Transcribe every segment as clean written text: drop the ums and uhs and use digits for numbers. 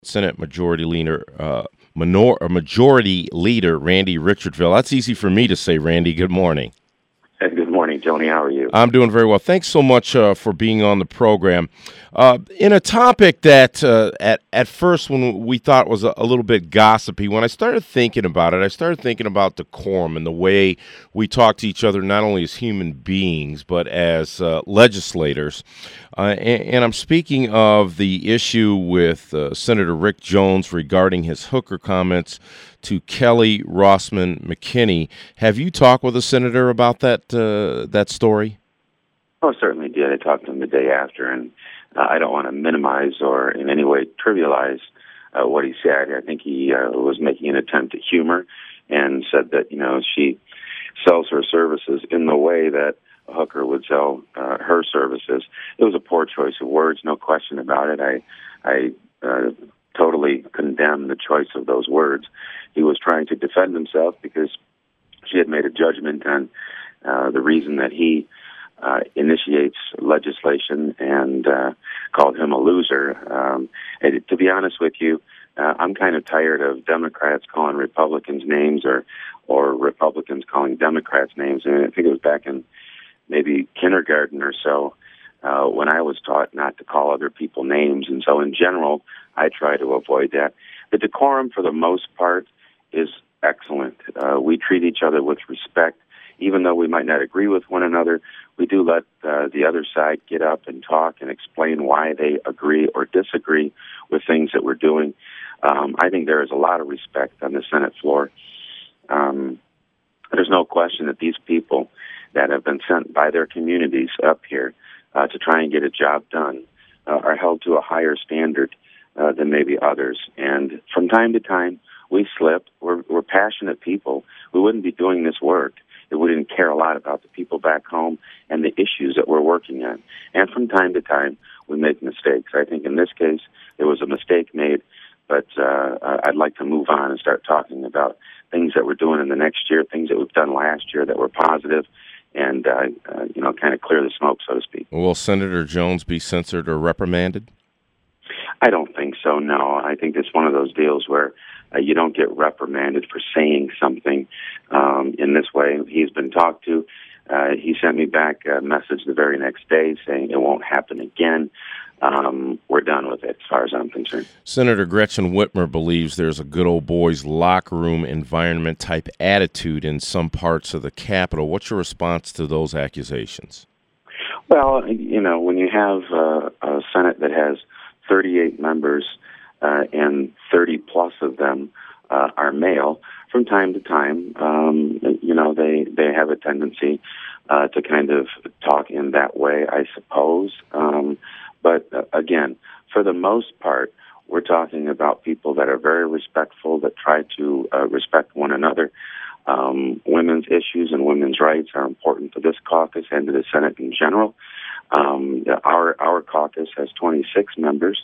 Senate Majority Leader Randy Richardville. That's easy for me to say, Randy. Good morning. Hey, good morning, Tony. How are you? I'm doing very well. Thanks so much for being on the program. In a topic that at first when we thought was a little bit gossipy, when I started thinking about it, I started thinking about decorum and the way we talk to each other, not only as human beings, but as legislators. And I'm speaking of the issue with Senator Rick Jones regarding his hooker comments to Kelly Rossman McKinney. Have you talked with the senator about that story? Oh, certainly did. I talked to him the day after, and I don't want to minimize or in any way trivialize what he said. I think he was making an attempt at humor and said that, she sells her services in the way that a hooker would sell her services. It was a poor choice of words, no question about it. I totally condemn the choice of those words. He was trying to defend himself because she had made a judgment on the reason that he initiates legislation and called him a loser. And to be honest with you, I'm kind of tired of Democrats calling Republicans names or Republicans calling Democrats names. And I think it was back in maybe kindergarten or so when I was taught not to call other people names. And so in general, I try to avoid that. The decorum, for the most part, is excellent. We treat each other with respect. Even though we might not agree with one another, we do let the other side get up and talk and explain why they agree or disagree with things that we're doing. I think there is a lot of respect on the Senate floor. There's no question that these people that have been sent by their communities up here to try and get a job done are held to a higher standard than maybe others. And from time to time, we slip. We're passionate people. We wouldn't be doing this work if we didn't care a lot about the people back home and the issues that we're working on. And from time to time, we make mistakes. I think in this case, there was a mistake made, but I'd like to move on and start talking about things that we're doing in the next year, things that we've done last year that were positive, and kind of clear the smoke, so to speak. Will Senator Jones be censored or reprimanded? I don't think so, no. I think it's one of those deals where you don't get reprimanded for saying something in this way. He's been talked to. He sent me back a message the very next day saying it won't happen again. We're done with it as far as I'm concerned. Senator Gretchen Whitmer believes there's a good old boys locker room environment type attitude in some parts of the Capitol. What's your response to those accusations? Well, when you have a Senate that has 38 members and 30 plus of them are male, from time to time, they have a tendency to kind of talk in that way, I suppose. But again, for the most part, we're talking about people that are very respectful, that try to respect one another. Women's issues and women's rights are important to this caucus and to the Senate in general. Our caucus has 26 members.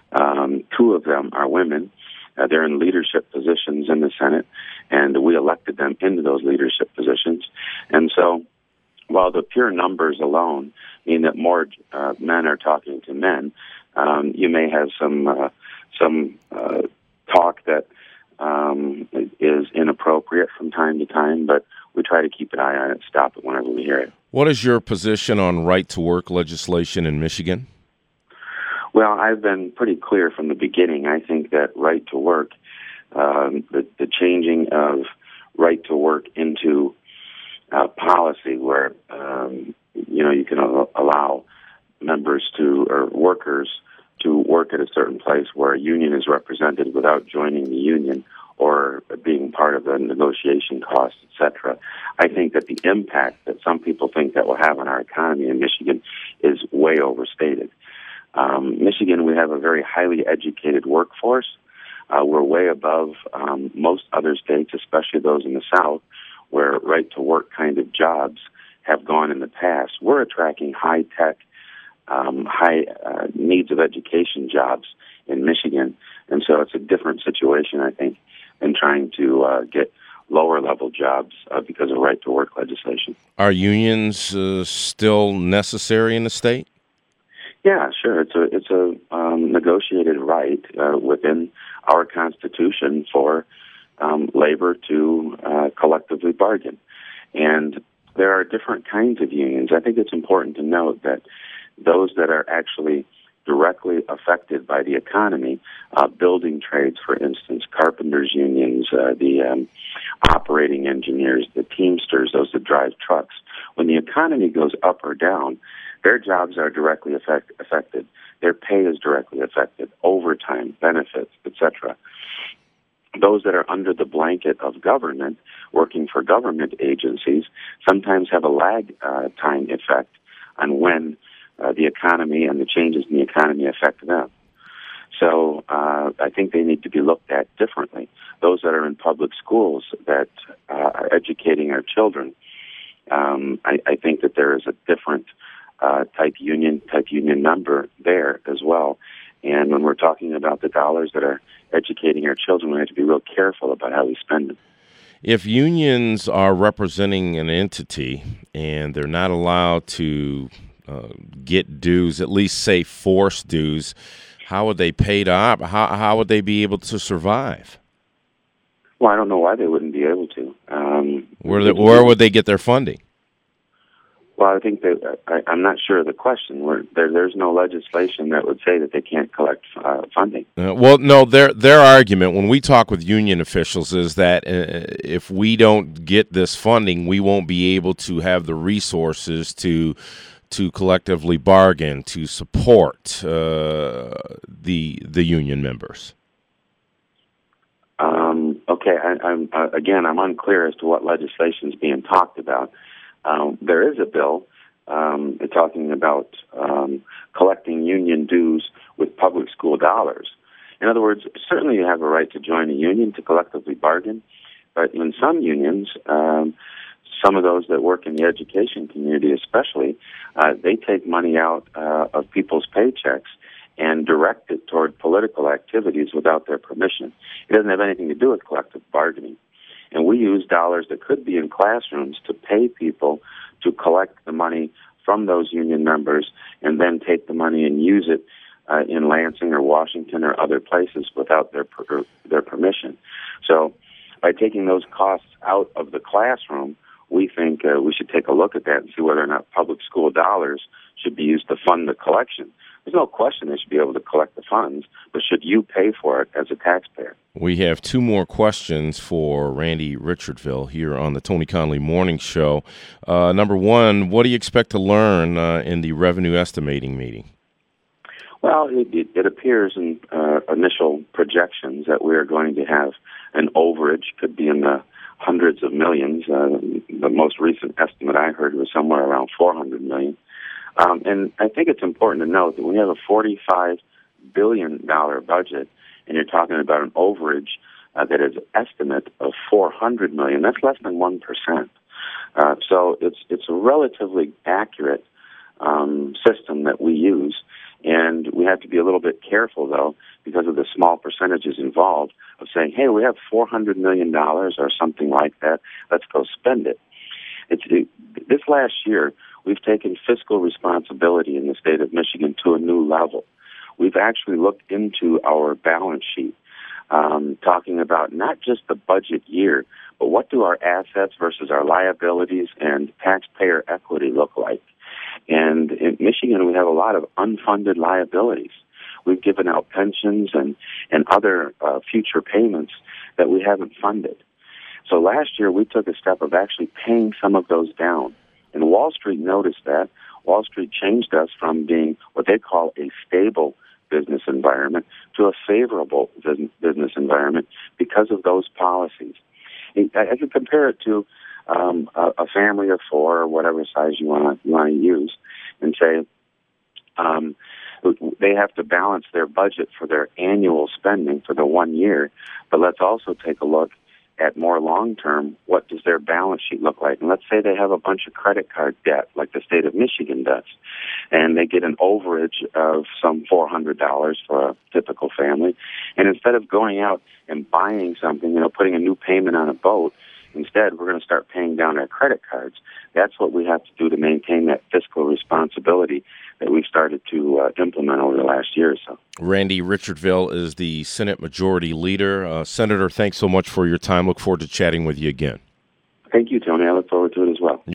2 of them are women. They're in leadership positions in the Senate, and we elected them into those leadership positions. And so while the pure numbers alone mean that more men are talking to men, you may have some talk that is inappropriate from time to time, but we try to keep an eye on it, stop it whenever we hear it. What is your position on right-to-work legislation in Michigan? Well, I've been pretty clear from the beginning. I think that right to work, the changing of right to work into policy where, you can allow members or workers to work at a certain place where a union is represented without joining the union or being part of the negotiation costs, etc. I think that the impact that some people think that will have on our economy in Michigan is way overstated. Michigan, we have a very highly educated workforce. We're way above most other states, especially those in the South, where right-to-work kind of jobs have gone in the past. We're attracting high-tech, high needs of education jobs in Michigan, and so it's a different situation, I think, than trying to get lower-level jobs because of right-to-work legislation. Are unions still necessary in the state? Yeah, sure. It's a negotiated right within our Constitution for labor to collectively bargain. And there are different kinds of unions. I think it's important to note that those that are actually directly affected by the economy, building trades, for instance, carpenters unions, the operating engineers, the Teamsters, those that drive trucks. When the economy goes up or down, their jobs are directly affected. Their pay is directly affected, overtime, benefits, etc. Those that are under the blanket of government, working for government agencies, sometimes have a lag time effect on when the economy and the changes in the economy affect them. So I think they need to be looked at differently. Those that are in public schools that are educating our children, I think that there is a different type union number there as well. And when we're talking about the dollars that are educating our children, we have to be real careful about how we spend them. If unions are representing an entity and they're not allowed to get dues, at least say forced dues, how would they pay to how would they be able to survive? Well, I don't know why they wouldn't be able to. Where would they get their funding? Well, I think that I'm not sure of the question. There's no legislation that would say that they can't collect funding. Well, no, their argument when we talk with union officials is that if we don't get this funding, we won't be able to have the resources to collectively bargain to support the union members. Okay, I'm unclear as to what legislation is being talked about. There is a bill talking about collecting union dues with public school dollars. In other words, certainly you have a right to join a union to collectively bargain, but in some unions, some of those that work in the education community especially, they take money out of people's paychecks and direct it toward political activities without their permission. It doesn't have anything to do with collective bargaining. And we use dollars that could be in classrooms to pay people to collect the money from those union members and then take the money and use it in Lansing or Washington or other places without their permission. So by taking those costs out of the classroom, we think we should take a look at that and see whether or not public school dollars should be used to fund the collection. There's no question they should be able to collect the funds, but should you pay for it as a taxpayer? We have two more questions for Randy Richardville here on the Tony Conley Morning Show. Number one, what do you expect to learn in the revenue estimating meeting? Well, it appears in initial projections that we are going to have an overage, could be in the hundreds of millions. The most recent estimate I heard was somewhere around $400 million. And I think it's important to note that when you have a $45 billion budget and you're talking about an overage that is an estimate of $400 million, that's less than 1%. So it's a relatively accurate system that we use. And we have to be a little bit careful, though, because of the small percentages involved, of saying, hey, we have $400 million or something like that. Let's go spend it. This last year, we've taken fiscal responsibility in the state of Michigan to a new level. We've actually looked into our balance sheet, talking about not just the budget year, but what do our assets versus our liabilities and taxpayer equity look like. And in Michigan, we have a lot of unfunded liabilities. We've given out pensions and other future payments that we haven't funded. So last year, we took a step of actually paying some of those down. And Wall Street noticed that. Wall Street changed us from being what they call a stable business environment to a favorable business environment because of those policies. I could compare it to a family of four or whatever size you want to use and say they have to balance their budget for their annual spending for the 1 year, but let's also take a look at more long-term, what does their balance sheet look like? And let's say they have a bunch of credit card debt, like the state of Michigan does, and they get an overage of some $400 for a typical family. And instead of going out and buying something, putting a new payment on a boat, Instead, we're going to start paying down our credit cards. That's what we have to do to maintain that fiscal responsibility that we've started to implement over the last year or so. Randy Richardville is the Senate Majority Leader. Senator, thanks so much for your time. Look forward to chatting with you again. Thank you, Tony. I look forward to it as well.